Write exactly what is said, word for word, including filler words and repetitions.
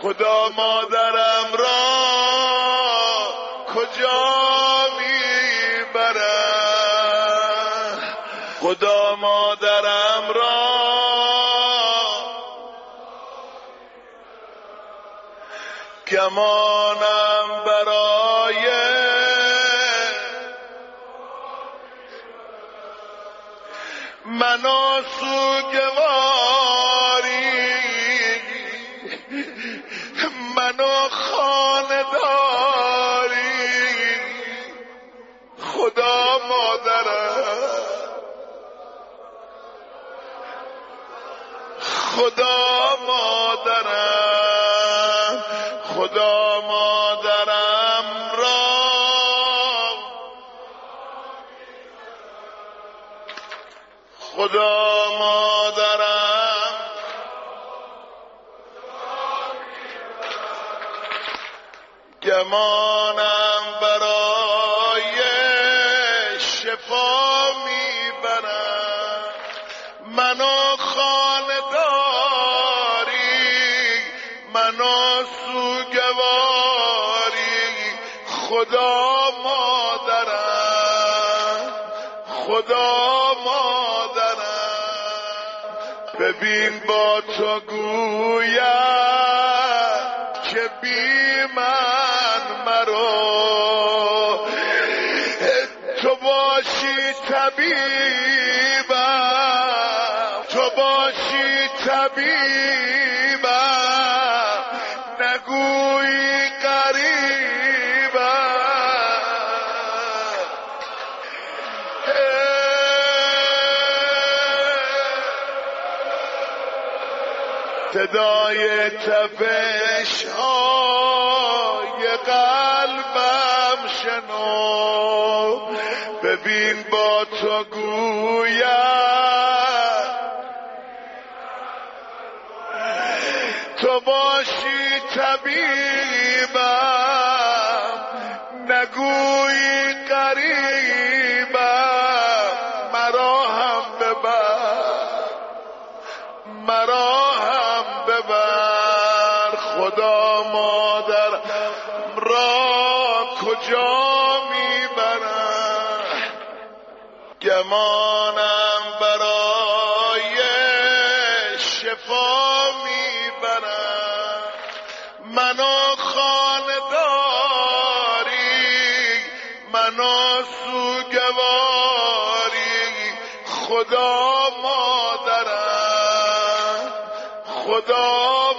خدا مادرم را کجا میبره، خدا مادرم را گمانم برای منو سوگواری، منو خانداری، خدا مادرم، خدا مادرم، خدا مادرم را خدا مادرم گمانم برای شفا میبرم، منو خانداری، منو سوگواری، خدا مادرم، خدا مادرم. ببین با تو گویم که بی من مرو، تو باشی طبیبم، تو باشی طبیبم، نگویی قریبم. صدای تپش های قلبم شنو، ببین با تو گویم تو باشی طبیبم، نگویی قریبم، مرا هم ببر، مرا هم ببر، خدا مادر را کجا میبرم، گمانم برای شفا میبرم، منو خانداری، منو سوگواری، خدا مادرم، خدا